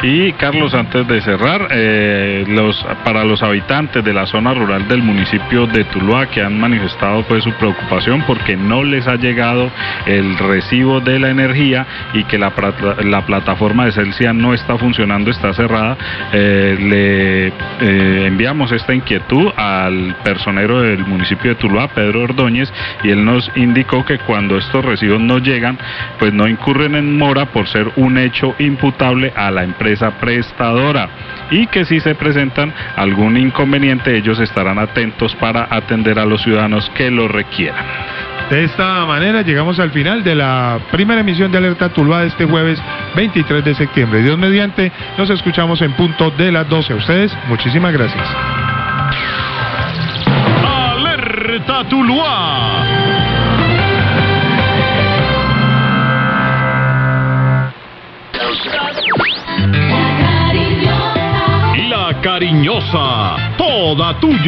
Y Carlos, antes de cerrar, para los habitantes de la zona rural del municipio de Tuluá, que han manifestado pues su preocupación porque no les ha llegado el recibo de la energía y que la plataforma de Celsia no está funcionando, está cerrada, le enviamos esta inquietud al personero del municipio de Tuluá, Pedro Ordóñez, y él nos indicó que cuando estos recibos no llegan, pues no incurren en mora por ser un hecho imputable a la empresa prestadora, y que si se presentan algún inconveniente, ellos estarán atentos para atender a los ciudadanos que lo requieran. De esta manera llegamos al final de la primera emisión de Alerta Tuluá de este jueves 23 de septiembre. Dios mediante, nos escuchamos en punto de las 12. A ustedes, muchísimas gracias. Alerta Tuluá. La cariñosa, toda tuya.